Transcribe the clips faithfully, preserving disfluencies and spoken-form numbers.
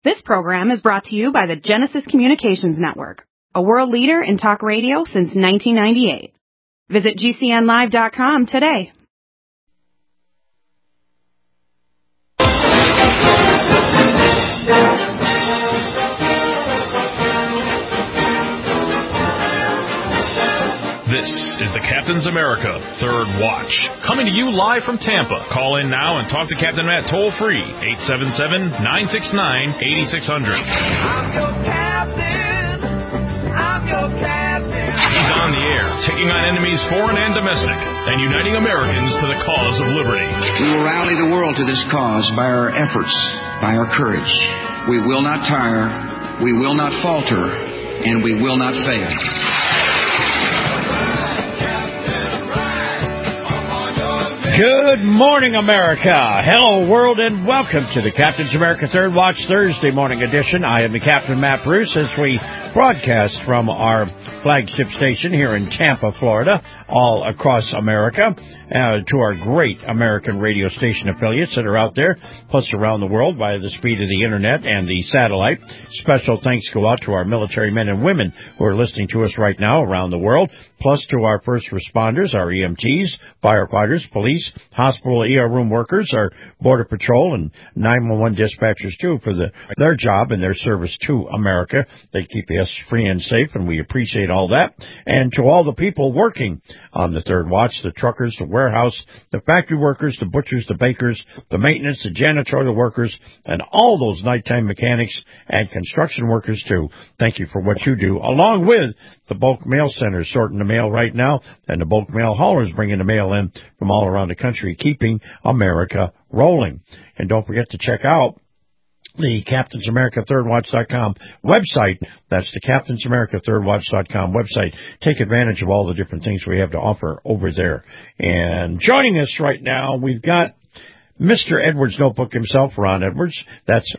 This program is brought to you by the Genesis Communications Network, a world leader in talk radio since nineteen ninety-eight. Visit G C N live dot com today. This is the Captain's America Third Watch, coming to you live from Tampa. Call in now and talk to Captain Matt toll-free, eight seven seven, nine six nine, eight six zero zero. I'm your captain. I'm your captain. He's on the air, taking on enemies foreign and domestic, and uniting Americans to the cause of liberty. We will rally the world to this cause by our efforts, by our courage. We will not tire, we will not falter, and we will not fail. Good morning, America. Hello, world, and welcome to the Captain's America Third Watch Thursday morning edition. I am the Captain, Matt Bruce, as we broadcast from our flagship station here in Tampa, Florida, all across America, uh, to our great American radio station affiliates that are out there, plus around the world via the speed of the Internet and the satellite. Special thanks go out to our military men and women who are listening to us right now around the world, plus to our first responders, our E M Ts, firefighters, police, hospital E R room workers, our Border Patrol, and nine one one dispatchers, too, for the, their job and their service to America. They keep us free and safe, and we appreciate all that. And to all the people working on the Third Watch, the truckers, the warehouse, the factory workers, the butchers, the bakers, the maintenance, the janitorial workers, and all those nighttime mechanics and construction workers, too. Thank you for what you do, along with the bulk mail centers sorting the mail right now, and the bulk mail haulers bringing the mail in from all around the country, keeping America rolling. And don't forget to check out the Captains America Third Watch dot com website. That's the Captains America Third Watch dot com website. Take advantage of all the different things we have to offer over there. And joining us right now, we've got Mister Edwards Notebook himself, Ron Edwards. That's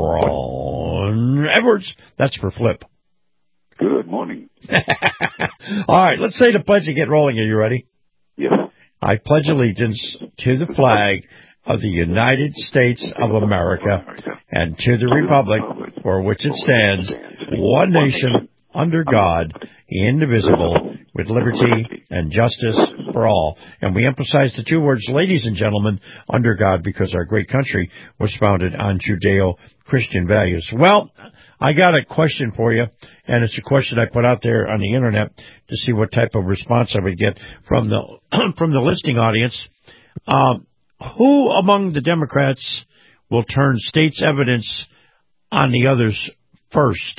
Ron Edwards. That's for Flip. Good morning. All right, let's say the pledge and get rolling. Are you ready? Yes. I pledge allegiance to the flag of the United States of America and to the republic for which it stands, one nation, under God, indivisible, with liberty and justice for all. And we emphasize the two words, ladies and gentlemen, under God, because our great country was founded on Judeo-Christian values. Well, I got a question for you, and it's a question I put out there on the Internet to see what type of response I would get from the from the listening audience. Um, who among the Democrats will turn state's evidence on the others first?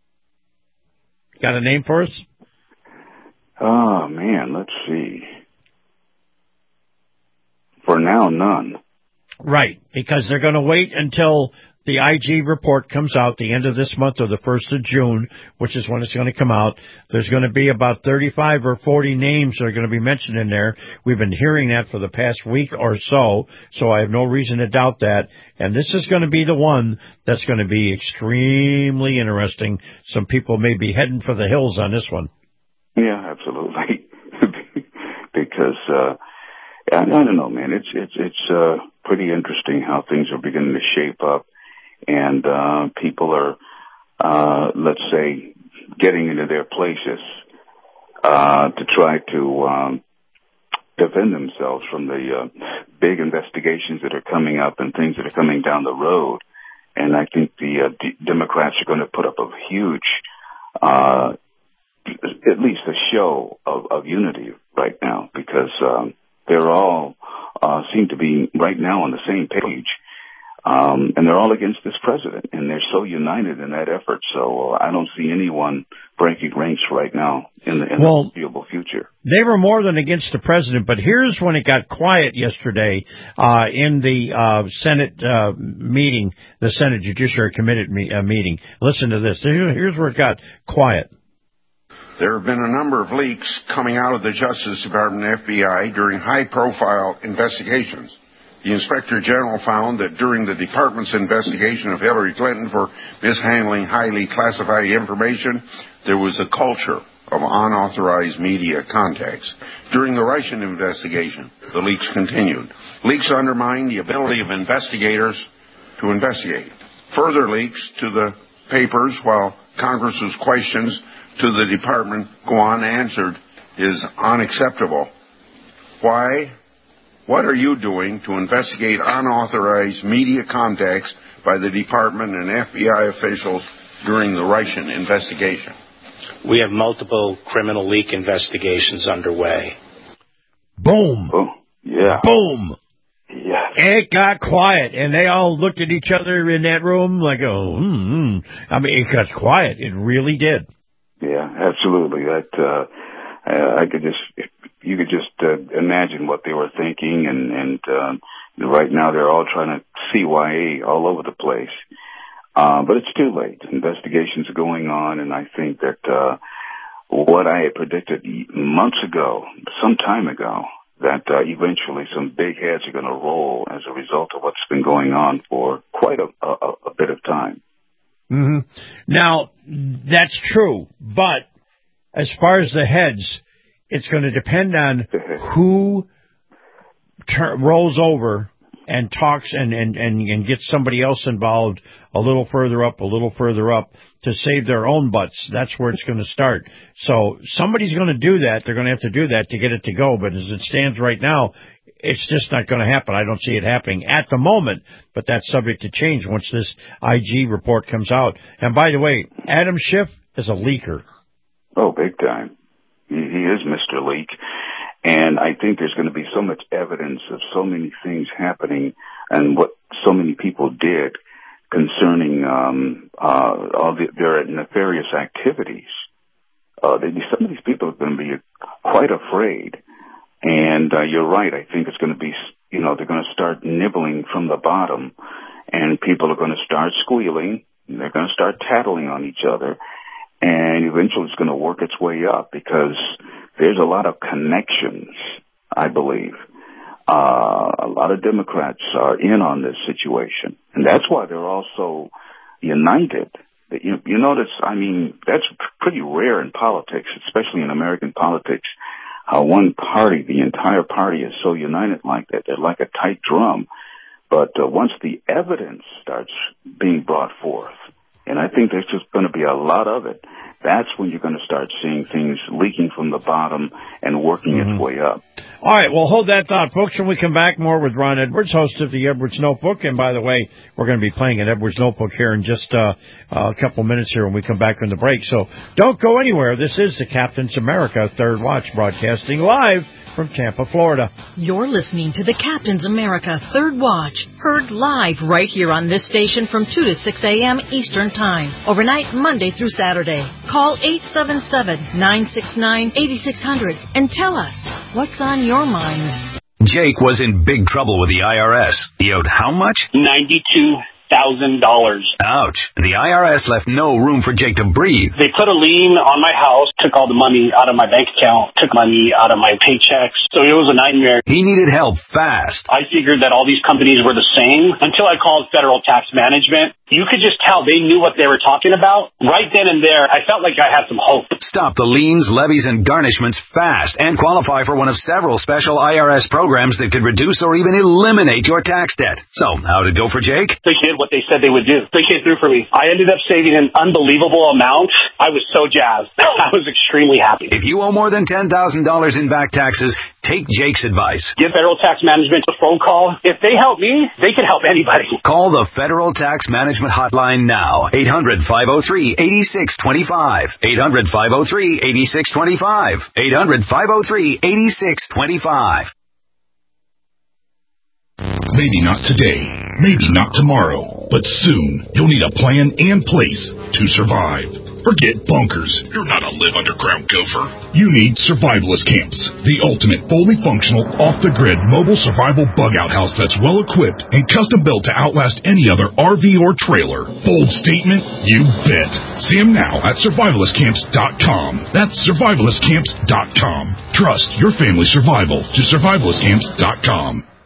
Got a name for us? Oh, man, let's see. For now, none. Right, because they're going to wait until the I G report comes out the end of this month or the first of June, which is when it's going to come out. There's going to be about thirty-five or forty names that are going to be mentioned in there. We've been hearing that for the past week or so, so I have no reason to doubt that. And this is going to be the one that's going to be extremely interesting. Some people may be heading for the hills on this one. Yeah, absolutely. Because, uh, I, I don't know, man. It's, it's, it's, uh, pretty interesting how things are beginning to shape up. And uh, people are, uh, let's say, getting into their places uh, to try to um, defend themselves from the uh, big investigations that are coming up and things that are coming down the road. And I think the uh, D- Democrats are going to put up a huge, uh, at least a show of, of unity right now, because um, they're all uh, seem to be right now on the same page. Um, and they're all against this president, and they're so united in that effort. So uh, I don't see anyone breaking ranks right now in the, in well, the foreseeable future. They were more than against the president, but here's when it got quiet yesterday uh, in the uh, Senate uh, meeting, the Senate Judiciary Committee me- uh, meeting. Listen to this. Here's where it got quiet. There have been a number of leaks coming out of the Justice Department and F B I during high-profile investigations. The Inspector General found that during the department's investigation of Hillary Clinton for mishandling highly classified information, there was a culture of unauthorized media contacts. During the Russian investigation, the leaks continued. Leaks undermined the ability of investigators to investigate. Further leaks to the papers while Congress's questions to the department go unanswered is unacceptable. Why? What are you doing to investigate unauthorized media contacts by the department and F B I officials during the Russian investigation? We have multiple criminal leak investigations underway. Boom. Oh, yeah. Boom. Yeah. It got quiet, and they all looked at each other in that room like, oh, mm-hmm. I mean, it got quiet. It really did. Yeah, absolutely. That uh, I could just, you could just uh, imagine what they were thinking, and and uh, right now they're all trying to C Y A all over the place. Uh, but it's too late. Investigations are going on, and I think that uh, what I had predicted months ago, some time ago, that uh, eventually some big heads are going to roll as a result of what's been going on for quite a, a, a bit of time. Mm-hmm. Now, that's true, but as far as the heads, it's going to depend on who ter- rolls over and talks and, and, and, and gets somebody else involved a little further up, a little further up to save their own butts. That's where it's going to start. So somebody's going to do that. They're going to have to do that to get it to go. But as it stands right now, it's just not going to happen. I don't see it happening at the moment, but that's subject to change once this I G report comes out. And by the way, Adam Schiff is a leaker. Oh, big time. He, he is Mister Leak. And I think there's going to be so much evidence of so many things happening and what so many people did concerning um, uh, all the, their nefarious activities. Uh, they, some of these people are going to be quite afraid. And uh, you're right. I think it's going to be, you know, they're going to start nibbling from the bottom, and people are going to start squealing. And they're going to start tattling on each other. And eventually it's going to work its way up because there's a lot of connections, I believe. Uh, a lot of Democrats are in on this situation. And that's why they're all so united. You, you notice, I mean, that's pretty rare in politics, especially in American politics, how one party, the entire party, is so united like that. They're like a tight drum. But uh, once the evidence starts being brought forth, and I think there's just going to be a lot of it, that's when you're going to start seeing things leaking from the bottom and working mm-hmm. its way up. All right, well, hold that thought, folks. When we come back, more with Ron Edwards, host of the Edwards Notebook. And by the way, we're going to be playing an Edwards Notebook here in just uh, a couple minutes here when we come back from the break. So don't go anywhere. This is the Captain's America Third Watch, broadcasting live from Tampa, Florida. You're listening to the Captain's America Third Watch, heard live right here on this station from two to six a.m. Eastern Time, overnight Monday through Saturday. Call eight seven seven, nine six nine, eight six zero zero and tell us what's on your mind. Jake was in big trouble with the I R S. He owed how much? ninety-two thousand dollars. Ouch. The I R S left no room for Jake to breathe. They put a lien on my house, took all the money out of my bank account, took money out of my paychecks. So it was a nightmare. He needed help fast. I figured that all these companies were the same until I called Federal Tax Management. You could just tell they knew what they were talking about. Right then and there, I felt like I had some hope. Stop the liens, levies, and garnishments fast and qualify for one of several special I R S programs that could reduce or even eliminate your tax debt. So, how'd it go for Jake? They did what they said they would do. They came through for me. I ended up saving an unbelievable amount. I was so jazzed. I was extremely happy. If you owe more than ten thousand dollars in back taxes, take Jake's advice. Give Federal Tax Management a phone call. If they help me, they can help anybody. Call the Federal Tax Management hotline now. eight hundred, five oh three, eight six two five. eight hundred, five oh three, eight six two five. eight hundred, five oh three, eight six two five. Maybe not today, maybe not tomorrow, but soon you'll need a plan and place to survive. Forget bunkers. You're not a live underground gopher. You need Survivalist Camps, the ultimate fully functional, off-the-grid mobile survival bug-out house that's well-equipped and custom-built to outlast any other R V or trailer. Bold statement? You bet. See them now at survivalist camps dot com. That's survivalist camps dot com. Trust your family's survival to survivalist camps dot com.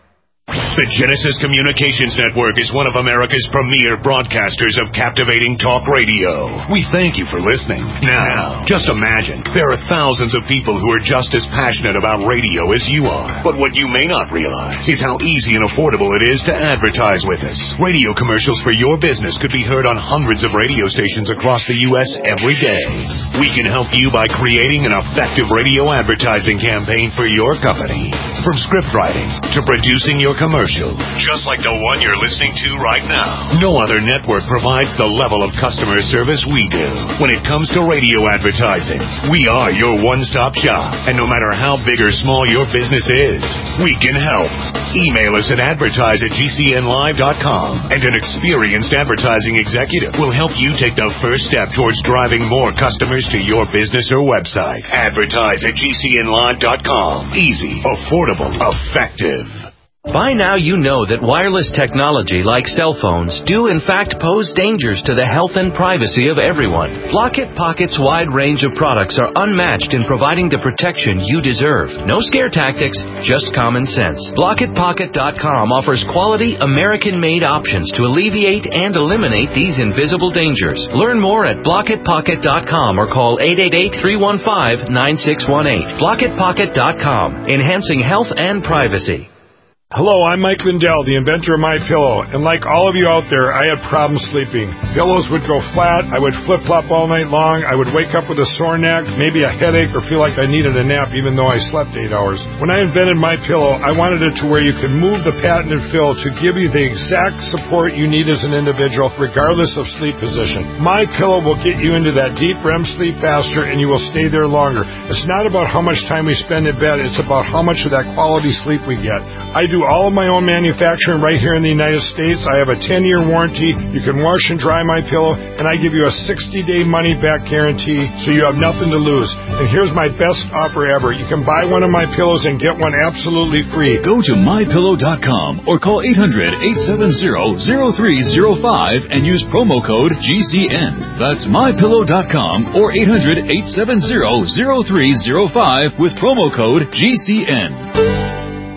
The Genesis Communications Network is one of America's premier broadcasters of captivating talk radio. We thank you for listening. Now, just imagine, there are thousands of people who are just as passionate about radio as you are. But what you may not realize is how easy and affordable it is to advertise with us. Radio commercials for your business could be heard on hundreds of radio stations across the U S every day. We can help you by creating an effective radio advertising campaign for your company. From script writing to producing your commercial, just like the one you're listening to right now. No other network provides the level of customer service we do. When it comes to radio advertising, we are your one-stop shop. And no matter how big or small your business is, we can help. Email us at advertise at g c n live dot com, and an experienced advertising executive will help you take the first step towards driving more customers to your business or website. Advertise at g c n live dot com. Easy, affordable, effective. By now you know that wireless technology like cell phones do in fact pose dangers to the health and privacy of everyone. Blockit Pocket's wide range of products are unmatched in providing the protection you deserve. No scare tactics, just common sense. Blockit Pocket dot com offers quality American-made options to alleviate and eliminate these invisible dangers. Learn more at Blockit Pocket dot com or call eight eight eight, three one five, nine six one eight. Blockit Pocket dot com, enhancing health and privacy. Hello, I'm Mike Lindell, the inventor of MyPillow, and like all of you out there, I had problems sleeping. Pillows would go flat, I would flip-flop all night long, I would wake up with a sore neck, maybe a headache, or feel like I needed a nap even though I slept eight hours. When I invented MyPillow, I wanted it to where you could move the patented fill to give you the exact support you need as an individual, regardless of sleep position. MyPillow will get you into that deep R E M sleep faster, and you will stay there longer. It's not about how much time we spend in bed, it's about how much of that quality sleep we get. I do all of my own manufacturing right here in the United States. I have a ten-year warranty. You can wash and dry my pillow, and I give you a sixty-day money-back guarantee, so you have nothing to lose. And here's my best offer ever. You can buy one of my pillows and get one absolutely free. Go to my pillow dot com or call eight hundred, eight seven zero, zero three zero five and use promo code G C N. That's my pillow dot com or eight hundred, eight seven zero, zero three zero five with promo code G C N.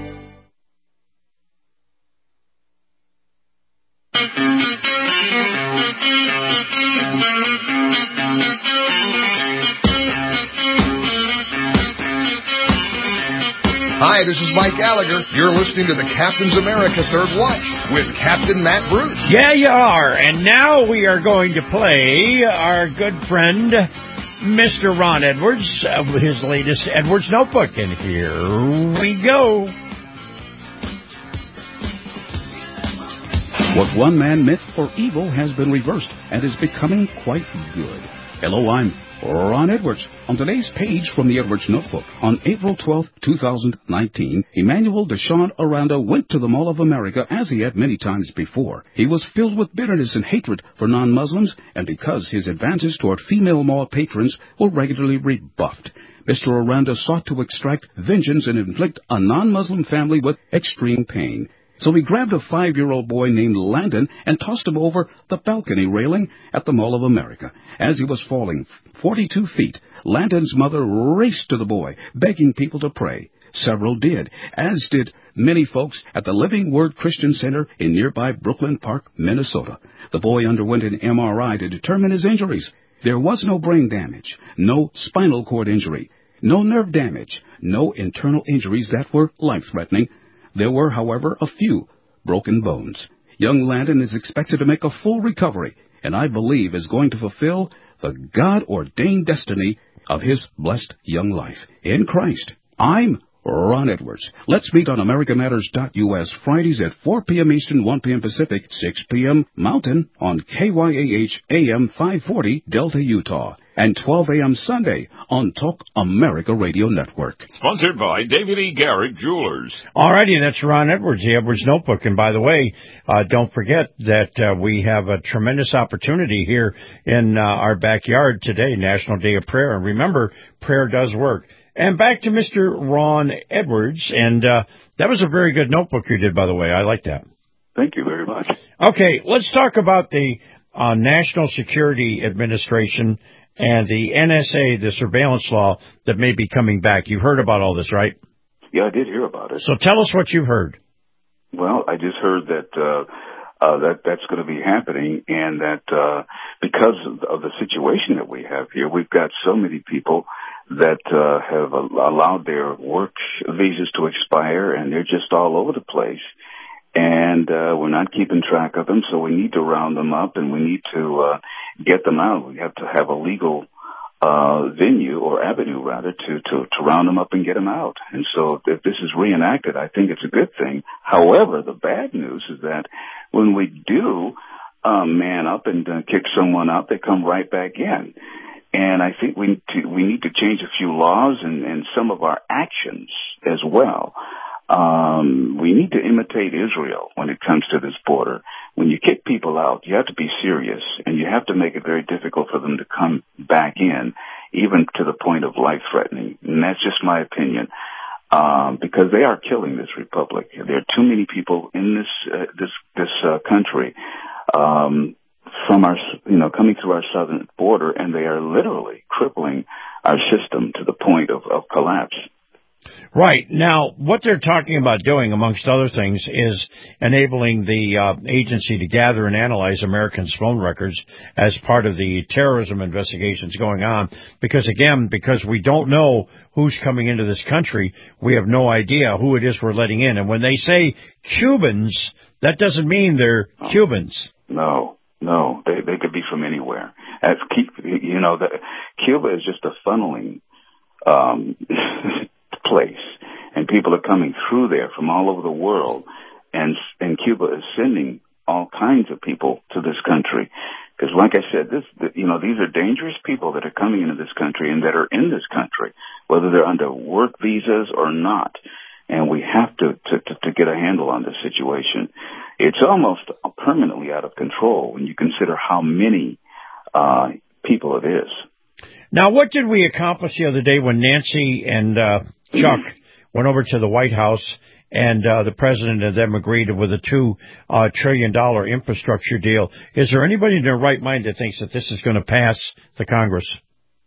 Hi, this is Mike Gallagher. You're listening to the Captain's America Third Watch with Captain Matt Bruce. Yeah, you are. And now we are going to play our good friend, Mister Ron Edwards, of his latest Edwards Notebook. And here we go. What one man meant for evil has been reversed and is becoming quite good. Hello, I'm Ron Edwards. On today's page from the Edwards Notebook, on April twelfth, two thousand nineteen, Emmanuel Deshawn Aranda went to the Mall of America as he had many times before. He was filled with bitterness and hatred for non-Muslims, and because his advances toward female mall patrons were regularly rebuffed. Mister Aranda sought to extract vengeance and inflict a non-Muslim family with extreme pain. So he grabbed a five-year-old boy named Landon and tossed him over the balcony railing at the Mall of America. As he was falling forty-two feet, Landon's mother raced to the boy, begging people to pray. Several did, as did many folks at the Living Word Christian Center in nearby Brooklyn Park, Minnesota. The boy underwent an M R I to determine his injuries. There was no brain damage, no spinal cord injury, no nerve damage, no internal injuries that were life-threatening. There were, however, a few broken bones. Young Landon is expected to make a full recovery, and I believe is going to fulfill the God-ordained destiny of his blessed young life. In Christ, I'm Ron Edwards. Let's meet on America Matters dot U S Fridays at four p.m. Eastern, one p.m. Pacific, six p.m. Mountain on K Y A H A M five forty, Delta, Utah, and twelve a.m. Sunday on Talk America Radio Network. Sponsored by David E. Garrett Jewelers. All righty, that's Ron Edwards, the Edwards Notebook. And by the way, uh, don't forget that uh, we have a tremendous opportunity here in uh, our backyard today, National Day of Prayer. And remember, prayer does work. And back to Mister Ron Edwards, and uh, that was a very good notebook you did, by the way. I like that. Thank you very much. Okay, let's talk about the uh, National Security Administration and the N S A, the surveillance law that may be coming back. You've heard about all this, right? Yeah, I did hear about it. So tell us what you've heard. Well, I just heard that uh, uh, that that's going to be happening, and that uh, because of, of the situation that we have here, we've got so many people that uh, have allowed their work visas to expire, and they're just all over the place. And uh, we're not keeping track of them, so we need to round them up, and we need to uh, get them out. We have to have a legal uh, venue, or avenue rather, to, to, to round them up and get them out. And so if this is reenacted, I think it's a good thing. However, the bad news is that when we do uh, man up and uh, kick someone out, they come right back in. And I think we need to, we need to change a few laws and, and some of our actions as well. Um, we need to imitate Israel when it comes to this border. When you kick people out, you have to be serious, and you have to make it very difficult for them to come back in, even to the point of life-threatening. And that's just my opinion, um, because they are killing this republic. There are too many people in this uh, this this uh, country um, from our, you know, coming through our southern border, and they are literally crippling our system to the point of, of collapse. Right. Now, what they're talking about doing, amongst other things, is enabling the uh, agency to gather and analyze Americans' phone records as part of the terrorism investigations going on. Because, again, because we don't know who's coming into this country, we have no idea who it is we're letting in. And when they say Cubans, that doesn't mean they're oh. Cubans. No. No, they they could be from anywhere. That's, you know, the, Cuba is just a funneling um place, and people are coming through there from all over the world, and and Cuba is sending all kinds of people to this country, because like I said, this you know these are dangerous people that are coming into this country and that are in this country, whether they're under work visas or not, and we have to to to, to get a handle on this situation. It's almost permanently out of control when you consider how many uh people it is. Now, what did we accomplish the other day when Nancy and uh, Chuck went over to the White House, and uh, the president and them agreed with a two uh, trillion dollar infrastructure deal? Is there anybody in their right mind that thinks that this is going to pass the Congress?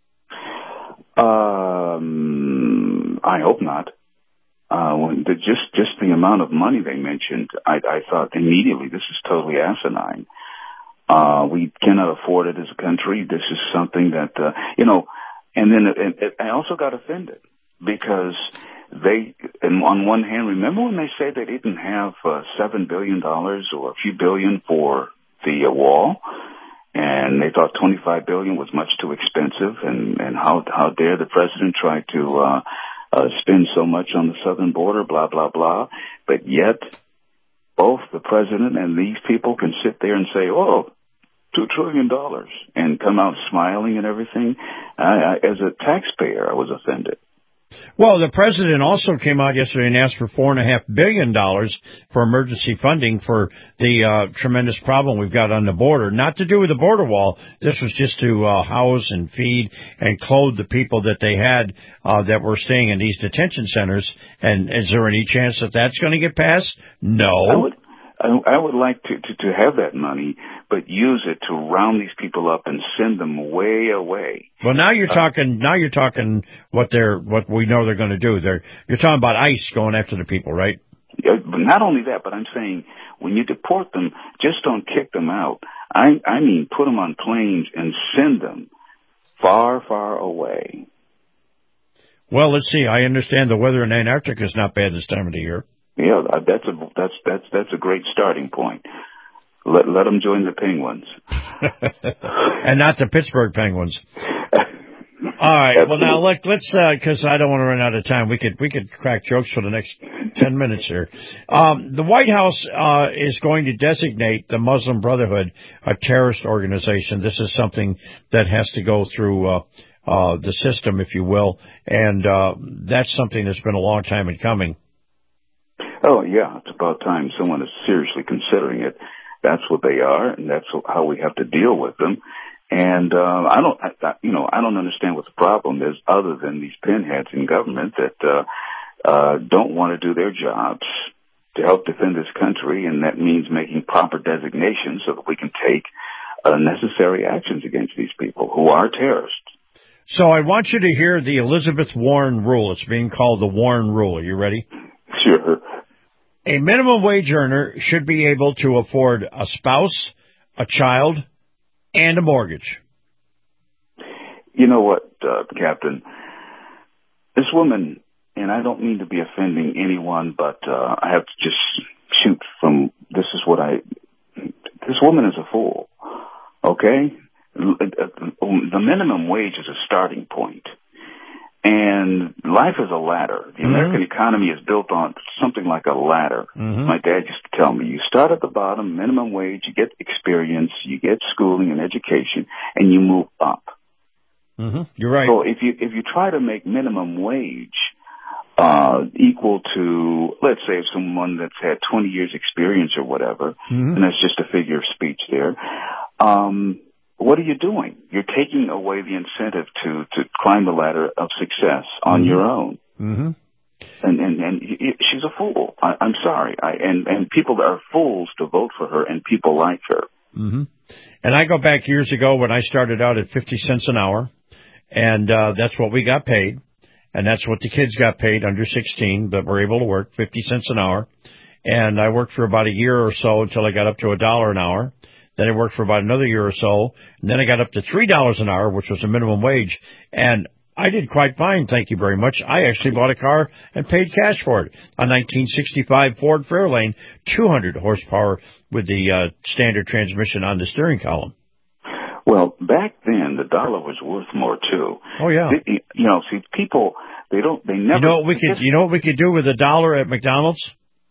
Um, I hope not. Uh, when the, just just the amount of money they mentioned, I, I thought immediately this is totally asinine. Uh, we cannot afford it as a country. This is something that, uh, you know, and then it, it, I also got offended because they, and on one hand, remember when they said they didn't have uh, seven billion dollars or a few billion for the uh, wall, and they thought twenty-five billion dollars was much too expensive, and, and how, how dare the president try to uh, uh, spend so much on the southern border, blah, blah, blah. But yet, both the president and these people can sit there and say, oh, two trillion dollars, and come out smiling and everything. I, I, as a taxpayer, I was offended. Well, the president also came out yesterday and asked for four and a half billion dollars for emergency funding for the uh, tremendous problem we've got on the border. Not to do with the border wall. This was just to uh, house and feed and clothe the people that they had uh, that were staying in these detention centers. And is there any chance that that's going to get passed? No. I would, I would like to, to, to have that money, but use it to round these people up and send them way away. Well, now you're talking. Now you're talking what they're what we know they're going to do. They're you're talking about ICE going after the people, right? Yeah, but not only that, but I'm saying when you deport them, just don't kick them out. I I mean, put them on planes and send them far, far away. Well, let's see. I understand the weather in Antarctica is not bad this time of the year. Yeah, that's a that's that's that's a great starting point. Let let them join the Penguins, and not the Pittsburgh Penguins. All right. Well, now let, let's because uh, I don't want to run out of time. We could we could crack jokes for the next ten minutes here. Um, the White House uh, is going to designate the Muslim Brotherhood a terrorist organization. This is something that has to go through uh, uh, the system, if you will, and uh, that's something that's been a long time in coming. Oh, yeah, it's about time someone is seriously considering it. That's what they are, and that's how we have to deal with them. And uh, I don't, I, you know, I don't understand what the problem is, other than these pinheads in government that uh, uh, don't want to do their jobs to help defend this country, and that means making proper designations so that we can take uh, necessary actions against these people who are terrorists. So I want you to hear the Elizabeth Warren rule. It's being called the Warren rule. Are you ready? Sure. A minimum wage earner should be able to afford a spouse, a child, and a mortgage. You know what, uh, Captain? This woman, and I don't mean to be offending anyone, but uh, I have to just shoot from, this is what I, this woman is a fool, okay? The minimum wage is a starting point. And life is a ladder. The mm-hmm. American economy is built on something like a ladder. Mm-hmm. My dad used to tell me, you start at the bottom, minimum wage, you get experience, you get schooling and education, and you move up. Mm-hmm. You're right. So if you if you try to make minimum wage uh, equal to, let's say, someone that's had twenty years experience or whatever, mm-hmm. and that's just a figure of speech there, um, what are you doing? You're taking away the incentive to, to climb the ladder of success on mm-hmm. your own. Mm-hmm. And, and, and she's a fool. I, I'm sorry. I, and, and people are fools to vote for her, and people like her. Mm-hmm. And I go back years ago when I started out at fifty cents an hour. And uh, that's what we got paid, and that's what the kids got paid under sixteen that were able to work, fifty cents an hour. And I worked for about a year or so until I got up to a dollar an hour. Then I worked for about another year or so, and then I got up to three dollars an hour, which was the minimum wage. And I did quite fine, thank you very much. I actually bought a car and paid cash for it, a nineteen sixty-five Ford Fairlane, two hundred horsepower with the uh, standard transmission on the steering column. Well, back then, the dollar was worth more, too. Oh, yeah. They, you know, see, people, they don't, they never... You know what we could, you know what we could do with a dollar at McDonald's?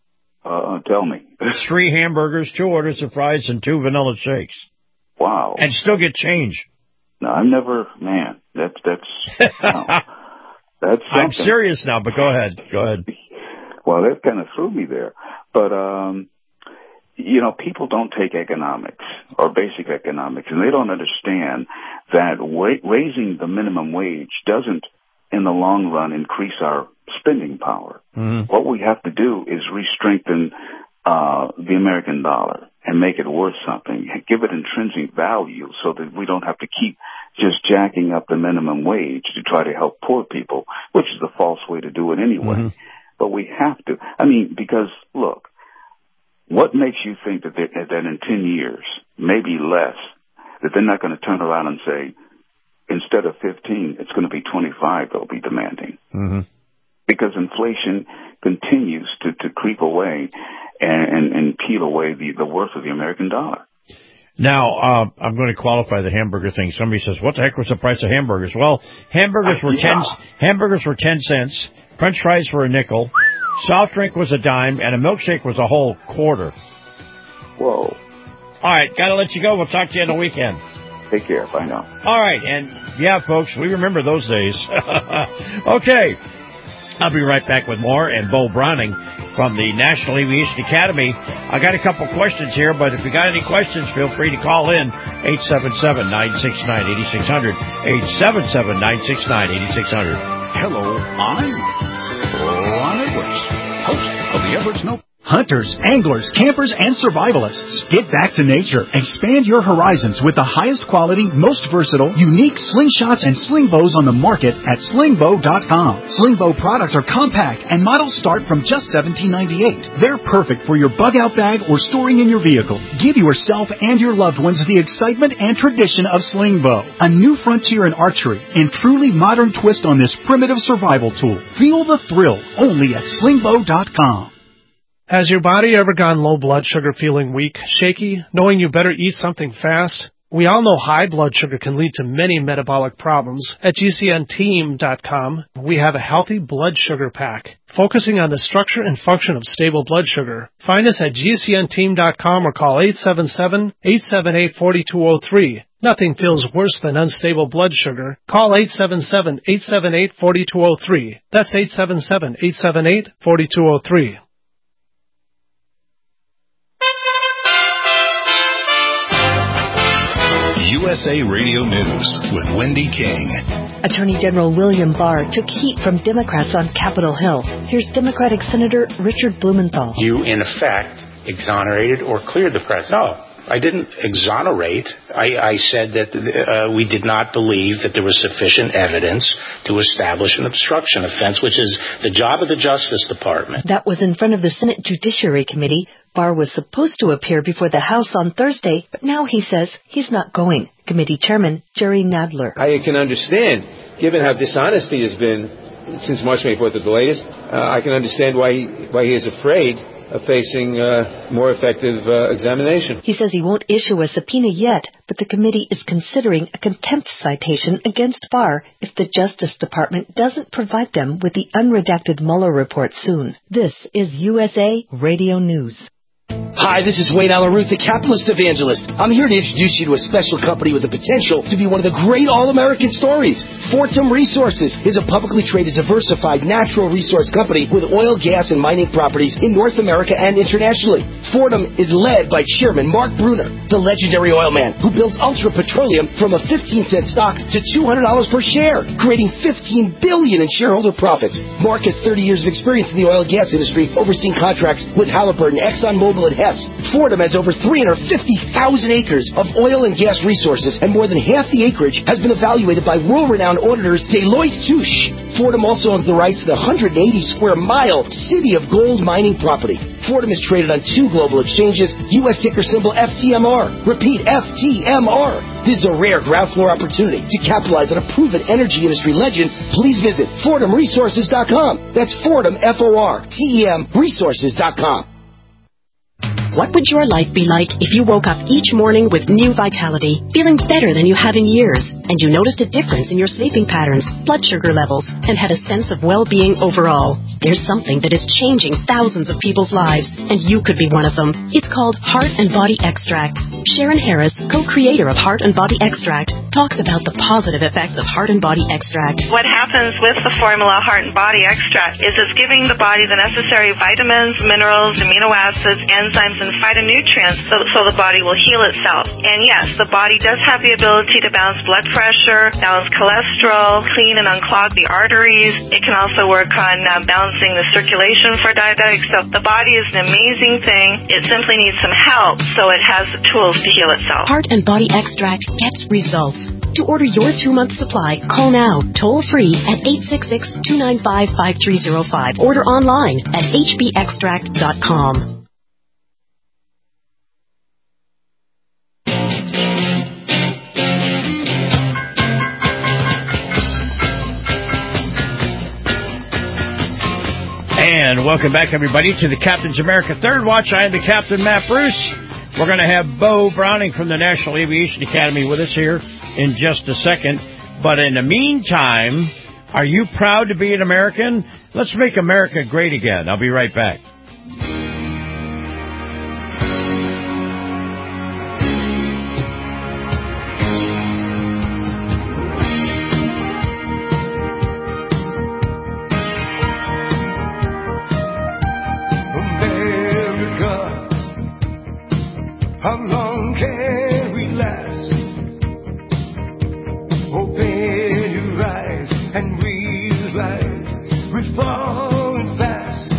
Uh, tell me. It's three hamburgers, two orders of fries, and two vanilla shakes. Wow. And still get change. No, I've never, man, that's, that's, no, that's something. I'm serious now, but go ahead, go ahead. Well, that kind of threw me there. But, um... you know, people don't take economics or basic economics, and they don't understand that wa- raising the minimum wage doesn't, in the long run, increase our spending power. Mm-hmm. What we have to do is re-strengthen uh, the American dollar and make it worth something, give it intrinsic value so that we don't have to keep just jacking up the minimum wage to try to help poor people, which is the false way to do it anyway. Mm-hmm. But we have to. I mean, because, look, what makes you think that, that in ten years, maybe less, that they're not going to turn around and say, instead of fifteen, it's going to be twenty-five they'll be demanding? Mm-hmm. Because inflation continues to, to creep away and, and, and peel away the, the worth of the American dollar. Now, uh, I'm going to qualify the hamburger thing. Somebody says, what the heck was the price of hamburgers? Well, hamburgers were yeah. ten, hamburgers were ten cents, French fries were a nickel, soft drink was a dime, and a milkshake was a whole quarter. Whoa. All right, got to let you go. We'll talk to you on the weekend. Take care. Bye now. All right, and yeah, folks, we remember those days. Okay, I'll be right back with more, and Bo Browning from the National Aviation Academy. I got a couple questions here, but if you got any questions, feel free to call in eight seven seven, nine six nine, eight six zero zero, eight seven seven, nine six nine, eight six zero zero. Hello, I'm Ron Edwards, host of the Edwards Note. Hunters, anglers, campers, and survivalists. Get back to nature. Expand your horizons with the highest quality, most versatile, unique slingshots and sling bows on the market at sling bow dot com. Sling bow products are compact and models start from just seventeen ninety-eight. They're perfect for your bug out bag or storing in your vehicle. Give yourself and your loved ones the excitement and tradition of sling bow. A new frontier in archery and truly modern twist on this primitive survival tool. Feel the thrill only at sling bow dot com. Has your body ever gone low blood sugar, feeling weak, shaky, knowing you better eat something fast? We all know high blood sugar can lead to many metabolic problems. At G C N team dot com, we have a healthy blood sugar pack, focusing on the structure and function of stable blood sugar. Find us at G C N team dot com or call eight seven seven, eight seven eight, four two zero three. Nothing feels worse than unstable blood sugar. Call eight seven seven, eight seven eight, four two zero three. That's eight seven seven, eight seven eight, four two zero three. U S A Radio News with Wendy King. Attorney General William Barr took heat from Democrats on Capitol Hill. Here's Democratic Senator Richard Blumenthal. You, in effect, exonerated or cleared the president. No, I didn't exonerate. I, I said that uh, we did not believe that there was sufficient evidence to establish an obstruction offense, which is the job of the Justice Department. That was in front of the Senate Judiciary Committee. Barr was supposed to appear before the House on Thursday, but now he says he's not going. Committee Chairman Jerry Nadler. I can understand, given how dishonest he has been since March twenty-fourth at the latest, uh, I can understand why he, why he is afraid of facing uh, more effective uh, examination. He says he won't issue a subpoena yet, but the committee is considering a contempt citation against Barr if the Justice Department doesn't provide them with the unredacted Mueller report soon. This is U S A Radio News. Hi, this is Wayne Alaruth, the capitalist evangelist. I'm here to introduce you to a special company with the potential to be one of the great all-American stories. Fortum Resources is a publicly traded, diversified natural resource company with oil, gas, and mining properties in North America and internationally. Fortum is led by Chairman Mark Bruner, the legendary oil man who builds Ultra Petroleum from a fifteen cent stock to two hundred dollars per share, creating fifteen billion dollars in shareholder profits. Mark has thirty years of experience in the oil and gas industry, overseeing contracts with Halliburton, ExxonMobil, and Hess. Fortum has over three hundred fifty thousand acres of oil and gas resources, and more than half the acreage has been evaluated by world-renowned auditors Deloitte Touche. Fortum also owns the rights to the one hundred eighty square mile City of Gold mining property. Fortum is traded on two global exchanges, U S ticker symbol F T M R. Repeat, F T M R. This is a rare ground floor opportunity to capitalize on a proven energy industry legend. Please visit Fortum Resources dot com. That's Fortum, F O R T E M, Resources dot com. What would your life be like if you woke up each morning with new vitality, feeling better than you have in years, and you noticed a difference in your sleeping patterns, blood sugar levels, and had a sense of well-being overall? There's something that is changing thousands of people's lives, and you could be one of them. It's called Heart and Body Extract. Sharon Harris, co-creator of Heart and Body Extract, talks about the positive effects of Heart and Body Extract. What happens with the formula Heart and Body Extract is it's giving the body the necessary vitamins, minerals, amino acids, enzymes, and phytonutrients so, so the body will heal itself. And yes, the body does have the ability to balance blood pressure, balance cholesterol, clean and unclog the arteries. It can also work on uh, balancing the circulation for diabetics. So the body is an amazing thing. It simply needs some help so it has the tools to heal itself. Heart and Body Extract gets results. To order your two-month supply, call now, toll-free at eight six six, two nine five, five three zero five. Order online at h b extract dot com. And welcome back, everybody, to the Captain's America Third Watch. I am the Captain, Matt Bruce. We're going to have Bo Browning from the National Aviation Academy with us here in just a second. But in the meantime, are you proud to be an American? Let's make America great again. I'll be right back. How long can we last? Open your eyes and realize we're falling fast.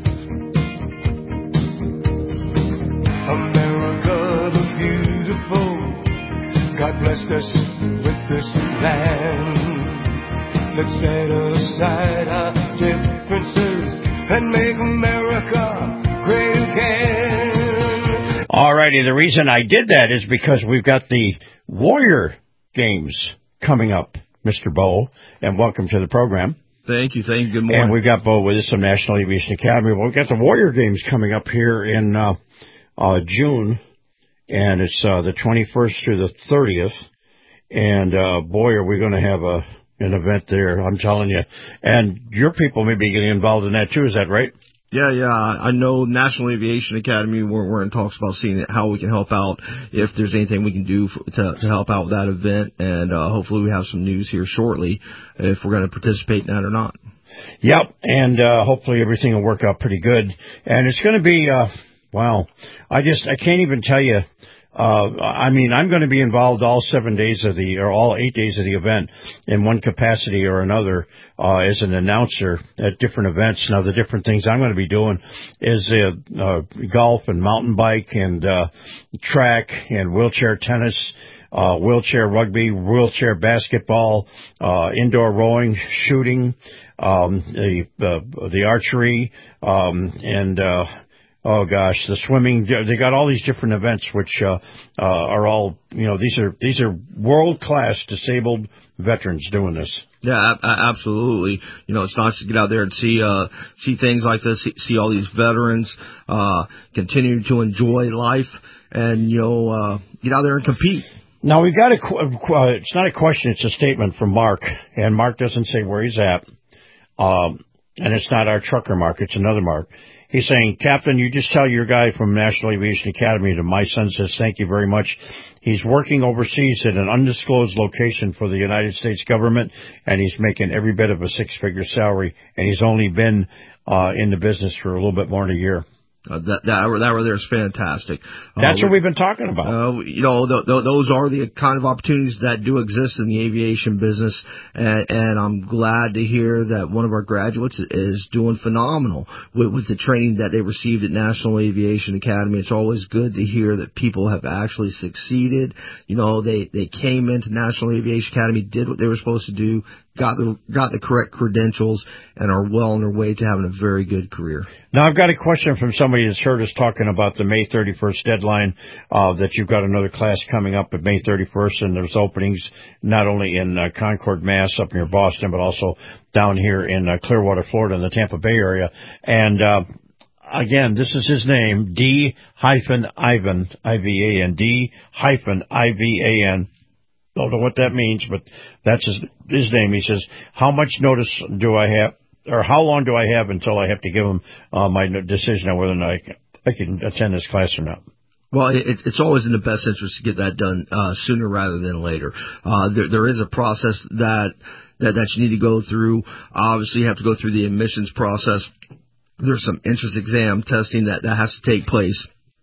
America the beautiful, God blessed us with this land. Let's set aside our differences and make America great again. All righty, the reason I did that is because we've got the Warrior Games coming up, Mister Bo, and welcome to the program. Thank you, thank you. Good morning. And we've got Bo with us from National Aviation Academy. Well, we've got the Warrior Games coming up here in uh, uh, June, and it's uh, the twenty-first through the thirtieth. And, uh, boy, are we going to have a an event there, I'm telling you. And your people may be getting involved in that, too. Is that right? Yeah, yeah. I know National Aviation Academy, we're, we're in talks about seeing how we can help out, if there's anything we can do for, to, to help out with that event. And uh, hopefully we have some news here shortly if we're going to participate in that or not. Yep, and uh, hopefully everything will work out pretty good. And it's going to be, uh, wow, I just, I can't even tell you Uh, I mean, I'm going to be involved all seven days of the, or all eight days of the event in one capacity or another, uh, as an announcer at different events. Now, the different things I'm going to be doing is, uh, uh golf and mountain bike and, uh, track and wheelchair tennis, uh, wheelchair rugby, wheelchair basketball, uh, indoor rowing, shooting, um, the, uh, the archery, um, and, uh, oh gosh, the swimming, they got all these different events which, uh, uh, are all, you know, these are, these are world-class disabled veterans doing this. Yeah, absolutely. You know, it's nice to get out there and see, uh, see things like this, see, see all these veterans, uh, continue to enjoy life and, you know, uh, get out there and compete. Now we've got a, uh, it's not a question, it's a statement from Mark, and Mark doesn't say where he's at. Um, and it's not our trucker Mark, it's another Mark. He's saying, Captain, you just tell your guy from National Aviation Academy that my son says thank you very much. He's working overseas at an undisclosed location for the United States government, and he's making every bit of a six-figure salary, and he's only been uh in the business for a little bit more than a year. Uh, that, that, that right there is fantastic. That's uh, what we've been talking about. Uh, you know, th- th- those are the kind of opportunities that do exist in the aviation business, and, and I'm glad to hear that one of our graduates is doing phenomenal with, with the training that they received at National Aviation Academy. It's always good to hear that people have actually succeeded. You know, they, they came into National Aviation Academy, did what they were supposed to do, got the got the correct credentials, and are well on their way to having a very good career. Now, I've got a question from somebody that's heard us talking about the May thirty-first deadline, uh, that you've got another class coming up at May thirty-first, and there's openings not only in uh, Concord, Mass, up near Boston, but also down here in uh, Clearwater, Florida, in the Tampa Bay area. And uh, again, this is his name, D hyphen Ivan, I V A N, D hyphen I V A N. Don't know what that means, but that's his, his name. He says, how much notice do I have, or how long do I have until I have to give him uh, my decision on whether or not I can, I can attend this class or not? Well, it, it's always in the best interest to get that done uh, sooner rather than later. Uh, there, there is a process that, that that you need to go through. Obviously, you have to go through the admissions process. There's some entrance exam testing that, that has to take place.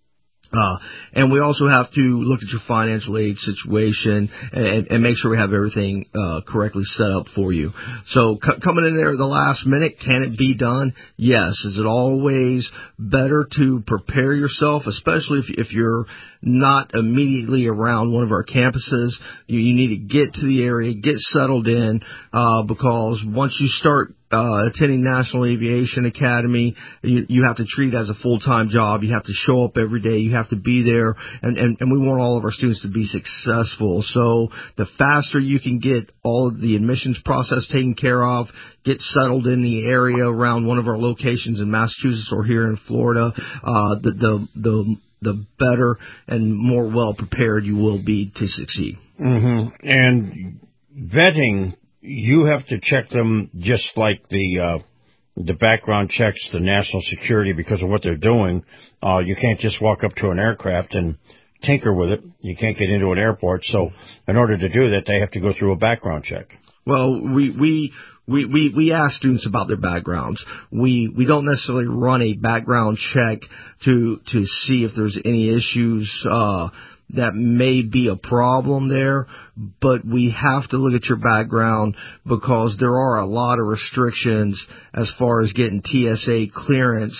Uh, and we also have to look at your financial aid situation and, and make sure we have everything, uh, correctly set up for you. So c- coming in there at the last minute, can it be done? Yes. Is it always better to prepare yourself, especially if, if you're not immediately around one of our campuses? You, you need to get to the area, get settled in, uh, because once you start Uh, attending National Aviation Academy, you, you have to treat it as a full-time job. You have to show up every day. You have to be there, and, and, and we want all of our students to be successful. So the faster you can get all of the admissions process taken care of, get settled in the area around one of our locations in Massachusetts or here in Florida, uh, the, the, the, the better and more well prepared you will be to succeed. Mm-hmm. And vetting, you have to check them just like the uh, the background checks, the national security, because of what they're doing. Uh, you can't just walk up to an aircraft and tinker with it. You can't get into an airport. So in order to do that, they have to go through a background check. Well, we we we we, we ask students about their backgrounds. We we don't necessarily run a background check to to see if there's any issues uh that may be a problem there, but we have to look at your background because there are a lot of restrictions as far as getting T S A clearance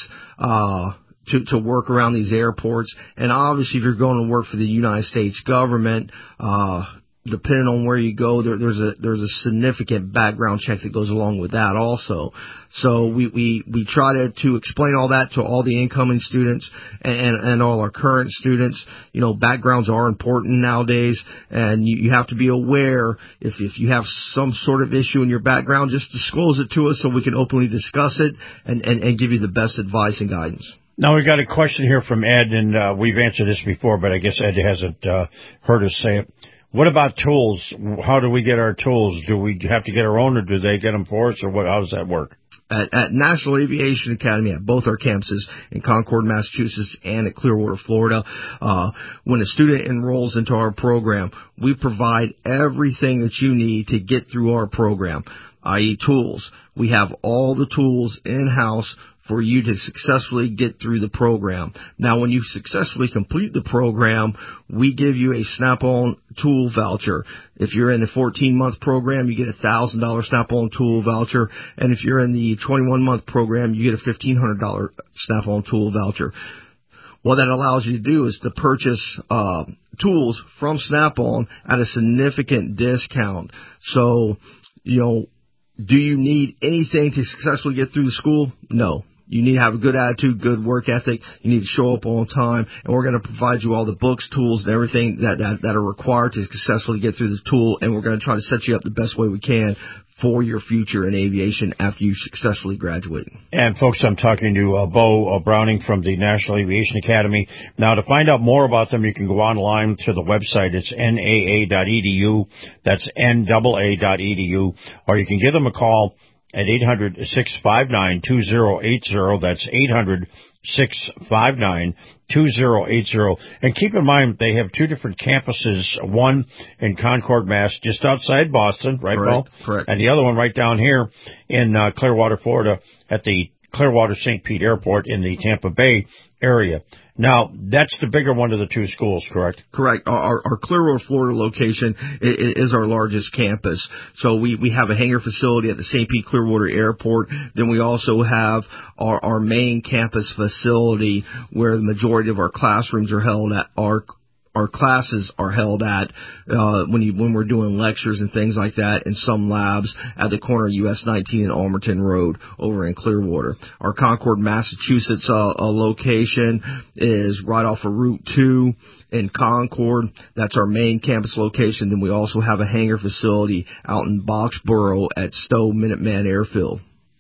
uh to, to work around these airports. And obviously, if you're going to work for the United States government, uh depending on where you go, there, there's a there's a significant background check that goes along with that also. So we, we, we try to, to explain all that to all the incoming students and, and all our current students. You know, backgrounds are important nowadays, and you, you have to be aware if, if you have some sort of issue in your background, just disclose it to us so we can openly discuss it and, and, and give you the best advice and guidance. Now, we've got a question here from Ed, and uh, we've answered this before, but I guess Ed hasn't uh, heard us say it. What about tools? How do we get our tools? Do we have to get our own, or do they get them for us, or what? How does that work? At, at National Aviation Academy, at both our campuses in Concord, Massachusetts, and at Clearwater, Florida, uh, when a student enrolls into our program, we provide everything that you need to get through our program, that is tools. We have all the tools in-house for you to successfully get through the program. Now, when you successfully complete the program, we give you a Snap-on tool voucher. If you're in the fourteen-month program, you get a one thousand dollars Snap-on tool voucher. And if you're in the twenty-one-month program, you get a fifteen hundred dollars Snap-on tool voucher. What that allows you to do is to purchase uh, tools from Snap-on at a significant discount. So, you know, do you need anything to successfully get through the school? No. You need to have a good attitude, good work ethic. You need to show up on time, and we're going to provide you all the books, tools, and everything that, that, that are required to successfully get through the tool, and we're going to try to set you up the best way we can for your future in aviation after you successfully graduate. And, folks, I'm talking to uh, Bo uh, Browning from the National Aviation Academy. Now, to find out more about them, you can go online to the website. It's N A A dot E D U. That's N A A dot E D U. Or you can give them a call at eight hundred, six five nine, two zero eight zero. That's eight hundred, six five nine, two zero eight zero. And keep in mind, they have two different campuses, one in Concord, Mass, just outside Boston, right, Correct, Bo? correct. And the other one right down here in uh, Clearwater, Florida, at the Clearwater Saint Pete Airport in the Tampa Bay area. Now, that's the bigger one of the two schools, correct? Correct. Our, our Clearwater, Florida location is our largest campus. So we, we have a hangar facility at the Saint Pete Clearwater Airport. Then we also have our, our main campus facility where the majority of our classrooms are held at our Our classes are held at uh, when you when we're doing lectures and things like that in some labs at the corner of U S nineteen and Almerton Road over in Clearwater. Our Concord, Massachusetts uh, uh, location is right off of Route two in Concord. That's our main campus location. Then we also have a hangar facility out in Boxborough at Stowe Minuteman Airfield.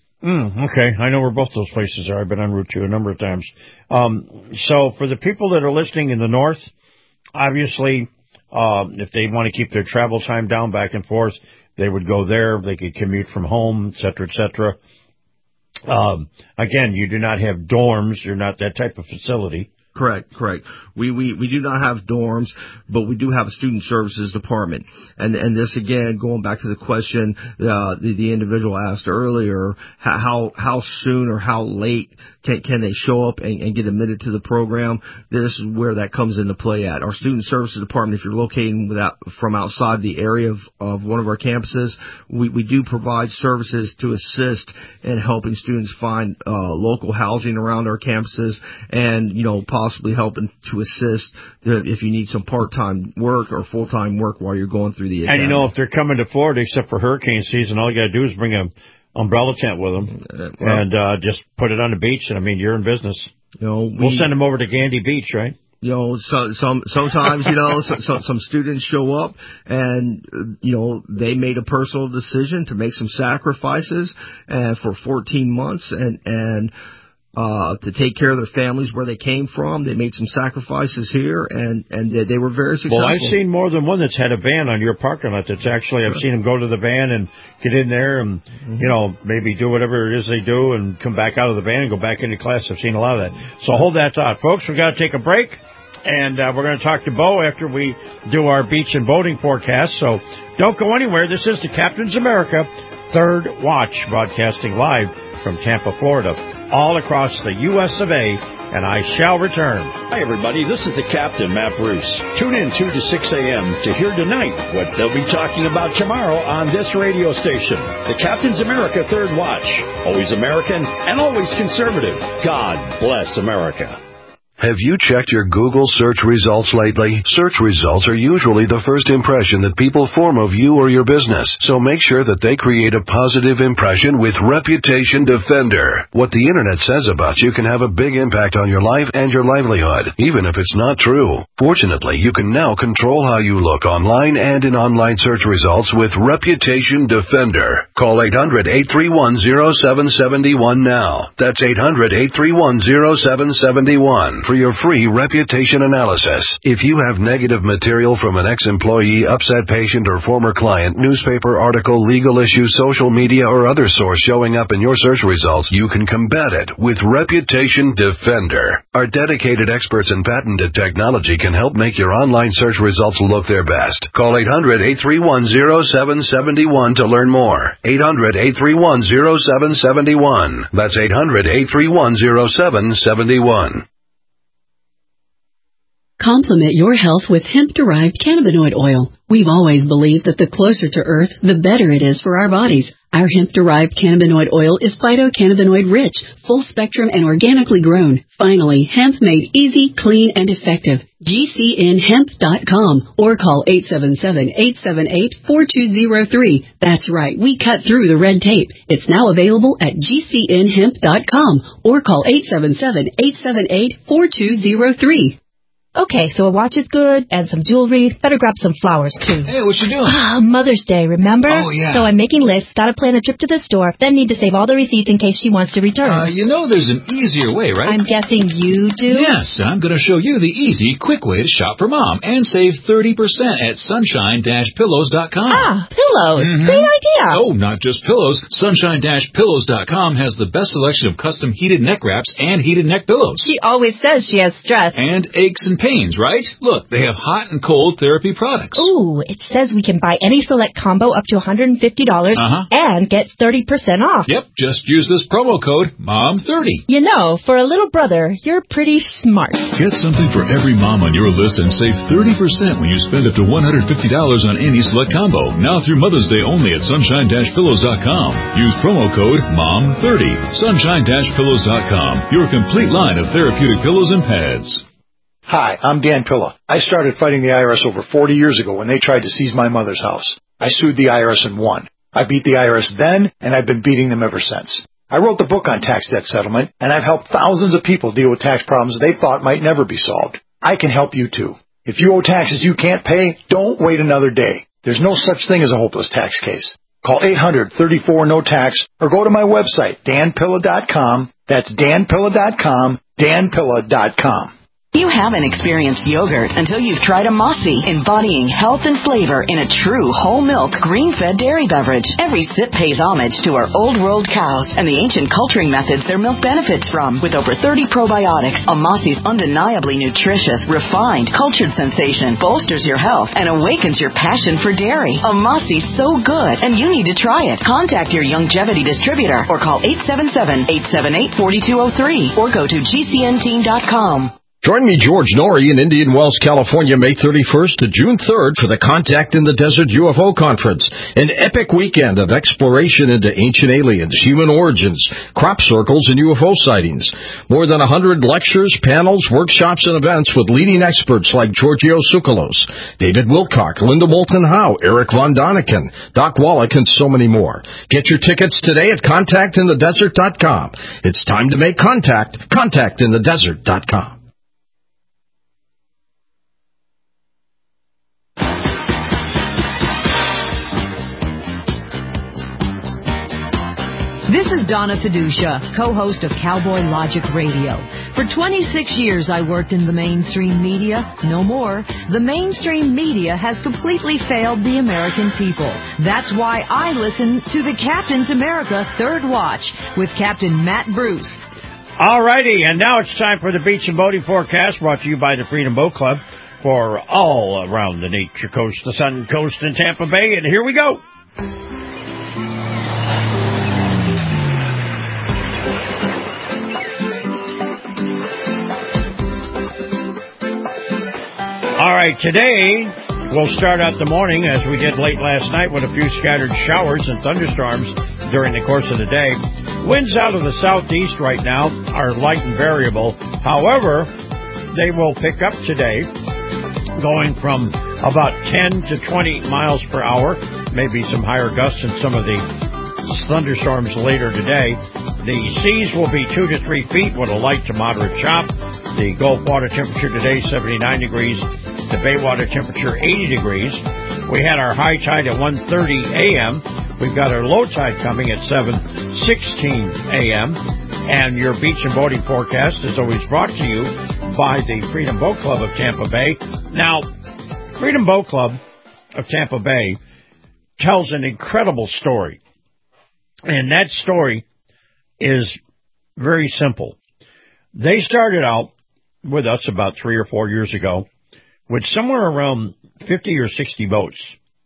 Mm, okay, I know where both those places are. I've been on Route two a number of times. Um, so for the people that are listening in the north, obviously, uh, if they want to keep their travel time down back and forth, they would go there. They could commute from home, et cetera, et cetera. Um, again, you do not have dorms. You're not that type of facility. Correct, correct. We, we, we do not have dorms, but we do have a student services department. And, and this again, going back to the question, uh, the, the individual asked earlier, how, how soon or how late can, can they show up and, and get admitted to the program? This is where that comes into play at. Our student services department, if you're located without, from outside the area of, of one of our campuses, we, we do provide services to assist in helping students find, uh, local housing around our campuses and, you know, possibly helping to assist if you need some part-time work or full-time work while you're going through the academy. And, you know, if they're coming to Florida, except for hurricane season, all you got to do is bring an umbrella tent with them uh, well, and uh, just put it on the beach, and, I mean, you're in business. You know, we, we'll send them over to Gandy Beach, right? You know, so, some sometimes, you know, so, so, some students show up and, you know, they made a personal decision to make some sacrifices and for fourteen months and, and, Uh, to take care of their families where they came from. They made some sacrifices here, and, and they, they were very successful. Well, I've seen more than one that's had a van on your parking lot that's actually, I've seen them go to the van and get in there and, mm-hmm. you know, maybe do whatever it is they do and come back out of the van and go back into class. I've seen a lot of that. So hold that thought. Folks, we've got to take a break, and uh, we're going to talk to Bo after we do our beach and boating forecast. So don't go anywhere. This is the Captain's America Third Watch, broadcasting live from Tampa, Florida, all across the U S of A, and I shall return. Hi, everybody. This is the Captain, Matt Bruce. Tune in two to six a.m. to hear tonight what they'll be talking about tomorrow on this radio station. The Captain's America Third Watch. Always American and always conservative. God bless America. Have you checked your Google search results lately? Search results are usually the first impression that people form of you or your business, so make sure that they create a positive impression with Reputation Defender. What the Internet says about you can have a big impact on your life and your livelihood, even if it's not true. Fortunately, you can now control how you look online and in online search results with Reputation Defender. Call eight hundred, eight three one, zero seven seven one now. That's eight hundred, eight three one, zero seven seven one. for your free reputation analysis. If you have negative material from an ex-employee, upset patient, or former client, newspaper article, legal issue, social media, or other source showing up in your search results, you can combat it with Reputation Defender. Our dedicated experts in patented technology can help make your online search results look their best. Call eight hundred, eight three one, zero seven seven one to learn more. eight hundred, eight three one, zero seven seven one. That's eight hundred, eight three one, zero seven seven one. Complement your health with hemp-derived cannabinoid oil. We've always believed that the closer to Earth, the better it is for our bodies. Our hemp-derived cannabinoid oil is phytocannabinoid-rich, full-spectrum, and organically grown. Finally, hemp made easy, clean, and effective. G C N hemp dot com or call eight seven seven, eight seven eight, four two zero three. That's right, we cut through the red tape. It's now available at G C N hemp dot com or call eight seven seven, eight seven eight, four two zero three. Okay, so a watch is good, and some jewelry. Better grab some flowers, too. Hey, what you doing? Ah, Mother's Day, remember? Oh, yeah. So I'm making lists, gotta plan a trip to the store, then need to save all the receipts in case she wants to return. Uh, you know there's an easier way, right? I'm guessing you do? Yes, I'm going to show you the easy, quick way to shop for Mom and save thirty percent at sunshine dash pillows dot com. Ah, pillows. Mm-hmm. Great idea. Oh, not just pillows. sunshine dash pillows dot com has the best selection of custom heated neck wraps and heated neck pillows. She always says she has stress. And aches and pains, right? Look, they have hot and cold therapy products. Ooh, it says we can buy any select combo up to one hundred fifty dollars uh-huh. and get thirty percent off. Yep, just use this promo code mom thirty. You know, for a little brother, you're pretty smart. Get something for every mom on your list and save thirty percent when you spend up to one hundred fifty dollars on any select combo. Now through Mother's Day only at sunshine dash pillows dot com. Use promo code mom thirty. sunshine dash pillows dot com. Your complete line of therapeutic pillows and pads. Hi, I'm Dan Pilla. I started fighting the I R S over forty years ago when they tried to seize my mother's house. I sued the I R S and won. I beat the I R S then, and I've been beating them ever since. I wrote the book on tax debt settlement, and I've helped thousands of people deal with tax problems they thought might never be solved. I can help you too. If you owe taxes you can't pay, don't wait another day. There's no such thing as a hopeless tax case. Call eight hundred, thirty-four, no tax or go to my website, dan pilla dot com. That's dan pilla dot com, dan pilla dot com. You haven't experienced yogurt until you've tried a Mossy, embodying health and flavor in a true whole milk, green-fed dairy beverage. Every sip pays homage to our old world cows and the ancient culturing methods their milk benefits from. With over thirty probiotics, a Mossy's undeniably nutritious, refined, cultured sensation bolsters your health and awakens your passion for dairy. A Mossy's so good, and you need to try it. Contact your Youngevity distributor or call eight seven seven, eight seven eight, four two zero three or go to G C N team dot com. Join me, George Norrie, in Indian Wells, California, May thirty-first to June third for the Contact in the Desert U F O Conference, an epic weekend of exploration into ancient aliens, human origins, crop circles, and U F O sightings. More than one hundred lectures, panels, workshops, and events with leading experts like Giorgio Tsoukalos, David Wilcock, Linda Moulton Howe, Eric Von Daniken, Doc Wallach, and so many more. Get your tickets today at contact in the desert dot com. It's time to make contact. contact in the desert dot com. This is Donna Fiducia, co-host of Cowboy Logic Radio. For twenty-six years I worked in the mainstream media. No more. The mainstream media has completely failed the American people. That's why I listen to the Captain's America Third Watch with Captain Matt Bruce. All righty, and now it's time for the Beach and Boating Forecast, brought to you by the Freedom Boat Club for all around the Nature Coast, the Sun Coast, and Tampa Bay. And here we go. All right, today we'll start out the morning, as we did late last night, with a few scattered showers and thunderstorms during the course of the day. Winds out of the southeast right now are light and variable. However, they will pick up today, going from about ten to twenty miles per hour, maybe some higher gusts in some of the thunderstorms later today. The seas will be two to three feet with a light to moderate chop. The Gulf water temperature today, seventy-nine degrees. The Bay water temperature, eighty degrees. We had our high tide at one thirty a.m. We've got our low tide coming at seven sixteen a.m. And your beach and boating forecast is always brought to you by the Freedom Boat Club of Tampa Bay. Now, Freedom Boat Club of Tampa Bay tells an incredible story. And that story is very simple. They started out with us about three or four years ago with somewhere around fifty or sixty boats.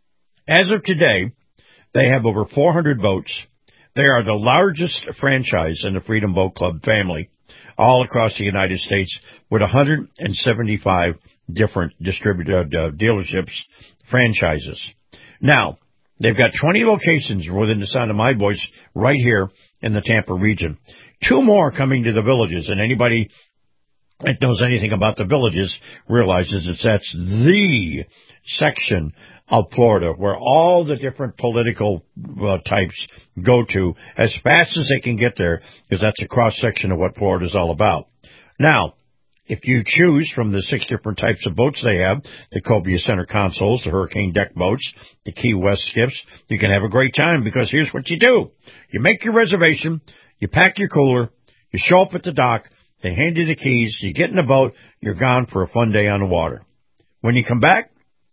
As of today, they have over four hundred boats. They are the largest franchise in the Freedom Boat Club family all across the United States with one hundred seventy-five different distributor uh, dealerships, franchises. Now, they've got twenty locations within the sound of my voice right here in the Tampa region. Two more coming to the Villages, and anybody that knows anything about the Villages realizes that that's the section of Florida where all the different political uh, types go to as fast as they can get there, because that's a cross-section of what Florida is all about. Now, if you choose from the six different types of boats they have, the Cobia Center consoles, the Hurricane deck boats, the Key West skiffs, you can have a great time, because here's what you do. You make your reservation, you pack your cooler, you show up at the dock, they hand you the keys, you get in the boat, you're gone for a fun day on the water. When you come back,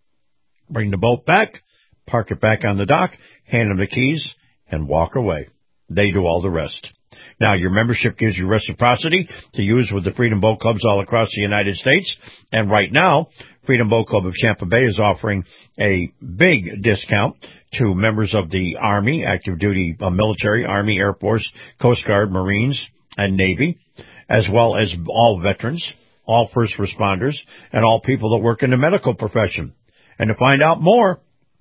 bring the boat back, park it back on the dock, hand them the keys, and walk away. They do all the rest. Now, your membership gives you reciprocity to use with the Freedom Boat Clubs all across the United States. And right now, Freedom Boat Club of Tampa Bay is offering a big discount to members of the Army, active duty uh, military, Army, Air Force, Coast Guard, Marines, and Navy, as well as all veterans, all first responders, and all people that work in the medical profession. And to find out more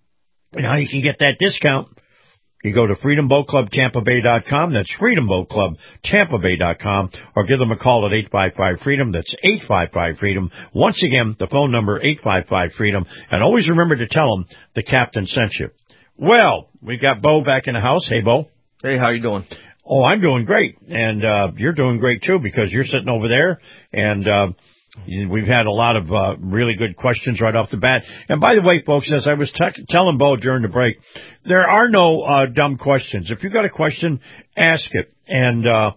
and how you can get that discount, you go to freedom boat club tampa bay dot com. That's freedom boat club tampa bay dot com. Or give them a call at eight five five freedom. That's eight five five freedom. Once again, the phone number, eight five five freedom. And always remember to tell them the captain sent you. Well, we got Bo back in the house. Hey, Bo. Hey, how you doing? Oh, I'm doing great. And uh you're doing great, too, because you're sitting over there. And uh we've had a lot of uh, really good questions right off the bat. And by the way, folks, as I was t- telling Bo during the break, there are no uh, dumb questions. If you've got a question, ask it. And, uh,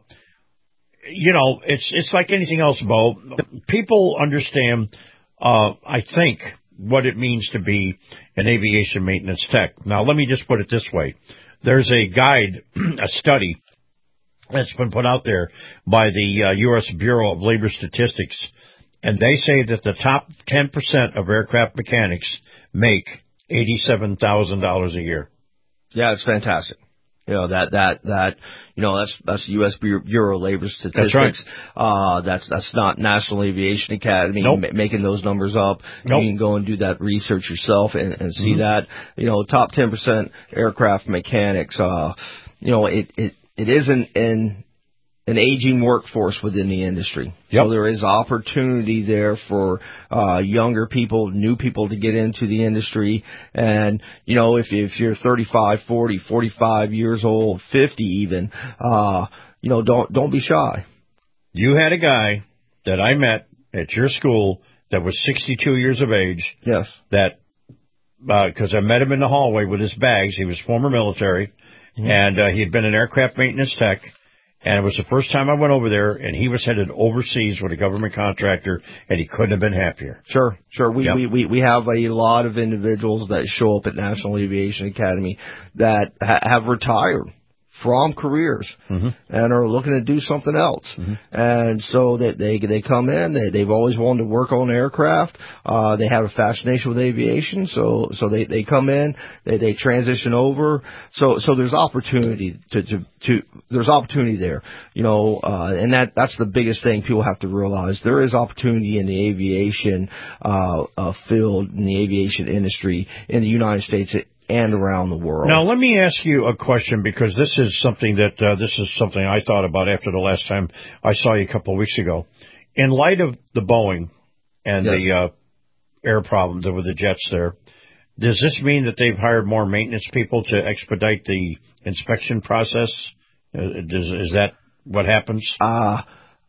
you know, it's it's like anything else, Bo. People understand, uh, I think, what it means to be an aviation maintenance tech. Now, let me just put it this way. There's a guide, a study that's been put out there by the uh, U S Bureau of Labor Statistics. And they say that the top ten percent of aircraft mechanics make eighty-seven thousand dollars a year. Yeah, it's fantastic. You know, that, that, that, you know, that's, that's the U S Bureau of Labor Statistics. That's right. Uh, that's, that's not National Aviation Academy nope. ma- making those numbers up. Nope. You can go and do that research yourself and, and see mm-hmm. that. You know, top ten percent aircraft mechanics, uh, you know, it, it, it isn't in, an aging workforce within the industry. Yep. So there is opportunity there for uh younger people, new people to get into the industry. And, you know, if if you're thirty-five, forty, forty-five years old, fifty even, uh, you know, don't don't be shy. You had a guy that I met at your school that was sixty-two years of age. Yes. That, because uh, I met him in the hallway with his bags. He was former military, mm-hmm. and uh, he had been an aircraft maintenance tech. And it was the first time I went over there, and he was headed overseas with a government contractor, and he couldn't have been happier. Sure, sure. We, yep. we, we, we have a lot of individuals that show up at National Aviation Academy that ha- have retired from careers mm-hmm. and are looking to do something else. Mm-hmm. And so that they they come in, they, they've always wanted to work on aircraft. Uh, they have a fascination with aviation, so so they, they come in, they, they transition over. So so there's opportunity to, to, to there's opportunity there, you know, uh, and that that's the biggest thing people have to realize. There is opportunity in the aviation uh, uh, field, in the aviation industry in the United States and around the world. Now, let me ask you a question, because this is something that uh, this is something I thought about after the last time I saw you a couple of weeks ago. In light of the Boeing and yes. the uh, air problems with the jets there, does this mean that they've hired more maintenance people to expedite the inspection process? Uh, does, is that what happens? Uh,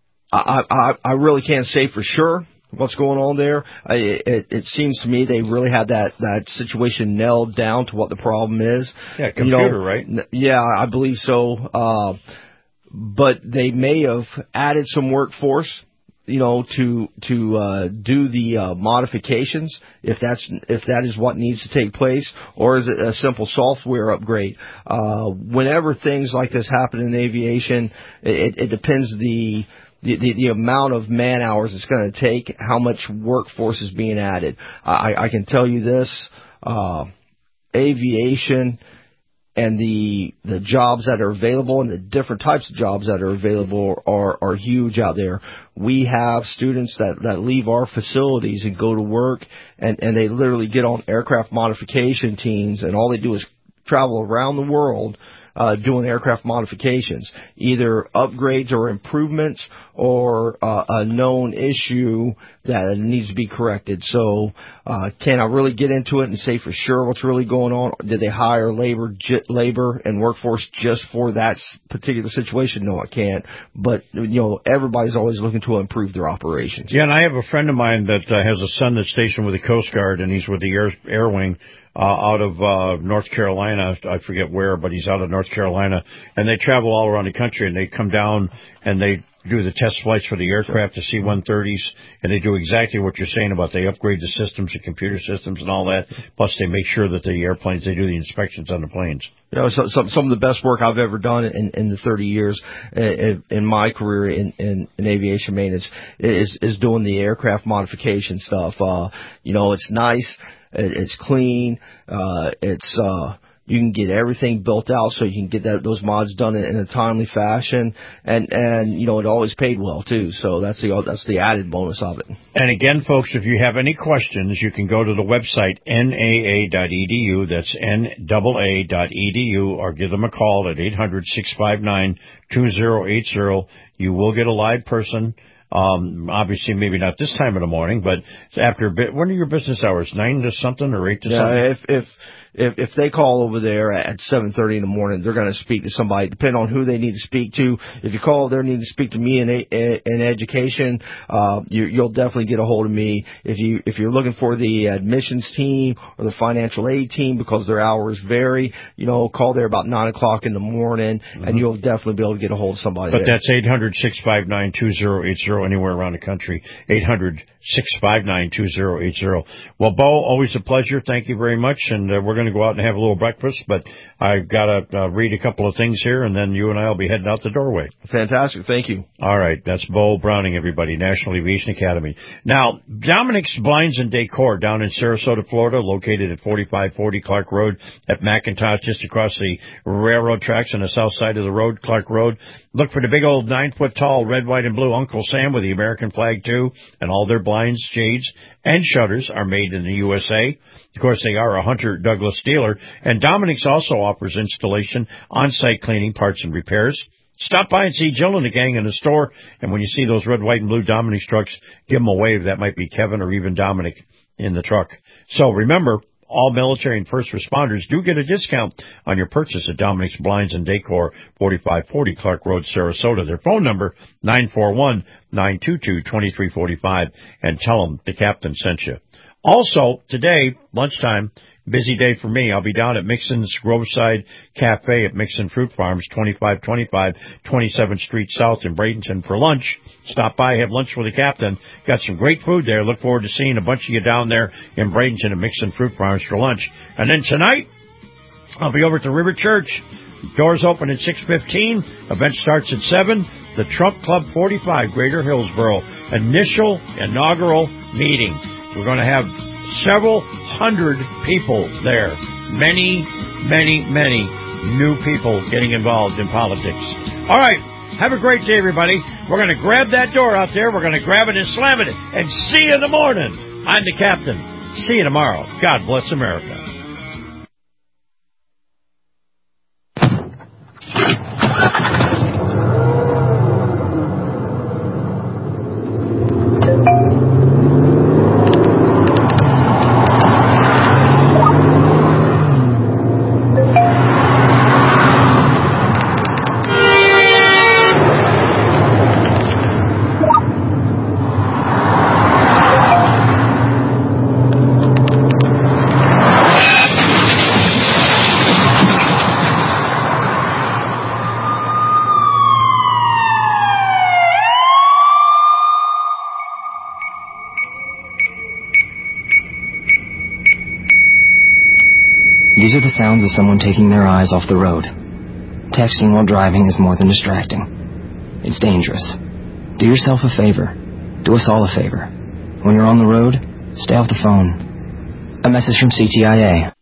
I, I, I really can't say for sure what's going on there. I, it, it seems to me they really had that, that situation nailed down to what the problem is. Yeah, computer, you know, right? Yeah, I believe so. Uh, but they may have added some workforce you know, to to uh, do the uh, modifications, if that's if that is what needs to take place, or is it a simple software upgrade? Uh, whenever things like this happen in aviation, it, it depends the The, the, the amount of man hours it's going to take, how much workforce is being added. I, I can tell you this, uh, aviation and the the jobs that are available and the different types of jobs that are available are, are huge out there. We have students that, that leave our facilities and go to work, and, and they literally get on aircraft modification teams, and all they do is travel around the world Uh, doing aircraft modifications, either upgrades or improvements, or uh, a known issue that needs to be corrected. So, uh, can I really get into it and say for sure what's really going on? Did they hire labor, j- labor and workforce just for that particular situation? No, I can't. But you know, everybody's always looking to improve their operations. Yeah, and I have a friend of mine that uh, has a son that's stationed with the Coast Guard, and he's with the Air, Air Wing. Uh, out of, uh, North Carolina. I forget where, but he's out of North Carolina. And they travel all around the country, and they come down and they do the test flights for the aircraft, the C one thirties, and they do exactly what you're saying about they upgrade the systems, the computer systems and all that. Plus they make sure that the airplanes, they do the inspections on the planes. You know, so, some, some of the best work I've ever done in, in the thirty years in, in my career in, in, in aviation maintenance is, is doing the aircraft modification stuff. Uh, you know, it's nice. It's clean. Uh, it's, uh, you can get everything built out so you can get that, those mods done in, in a timely fashion. And, and, you know, it always paid well too. So that's the, that's the added bonus of it. And again, folks, if you have any questions, you can go to the website N A A dot E D U. That's N A A dot E D U, or give them a call at eight hundred, six five nine, two zero eight zero. You will get a live person. Um, obviously maybe not this time of the morning, but after a bit. When are your business hours? Nine to something or eight to yeah, something? if, if, if, if they call over there at seven thirty in the morning, they're going to speak to somebody, depending on who they need to speak to. If you call, they need to speak to me in, in education, uh, you, you'll definitely get a hold of me. If you, if you're looking for the admissions team or the financial aid team, because their hours vary, you know, call there about nine o'clock in the morning, mm-hmm. and you'll definitely be able to get a hold of somebody. But there. That's eight hundred, six five nine, two zero eight zero anywhere around the country. eight hundred, six five nine, two zero eight zero. Well, Bo, always a pleasure. Thank you very much. And uh, we're going to go out and have a little breakfast, but I've got to uh, read a couple of things here, and then you and I will be heading out the doorway. Fantastic. Thank you. All right. That's Bo Browning, everybody, National Aviation Academy. Now, Dominic's Blinds and Decor down in Sarasota, Florida, located at forty-five forty Clark Road at McIntosh, just across the railroad tracks on the south side of the road, Clark Road. Look for the big old nine-foot-tall red, white, and blue Uncle Sam with the American flag, too, and all their blinds, shades, and shutters are made in the U S A. Of course, they are a Hunter Douglas dealer, and Dominic's also offers installation, on-site cleaning, parts, and repairs. Stop by and see Jill and the gang in the store, and when you see those red, white, and blue Dominic's trucks, give them a wave. That might be Kevin or even Dominic in the truck. So remember, all military and first responders do get a discount on your purchase at Dominic's Blinds and Decor, forty-five forty Clark Road, Sarasota. Their phone number, nine four one, nine two two, two three four five, and tell them the captain sent you. Also, today, lunchtime, busy day for me. I'll be down at Mixon's Groveside Cafe at Mixon Fruit Farms, twenty-five twenty-five twenty-seventh Street South in Bradenton for lunch. Stop by, have lunch with the captain. Got some great food there. Look forward to seeing a bunch of you down there in Bradenton at Mixon Fruit Farms for lunch. And then tonight, I'll be over at the River Church. Doors open at six fifteen. Event starts at seven. The Trump Club forty-five, Greater Hillsboro. Initial inaugural meeting. We're going to have several hundred people there. Many, many, many new people getting involved in politics. All right. Have a great day, everybody. We're going to grab that door out there. We're going to grab it and slam it. And see you in the morning. I'm the captain. See you tomorrow. God bless America. These are the sounds of someone taking their eyes off the road. Texting while driving is more than distracting. It's dangerous. Do yourself a favor. Do us all a favor. When you're on the road, stay off the phone. A message from C T I A.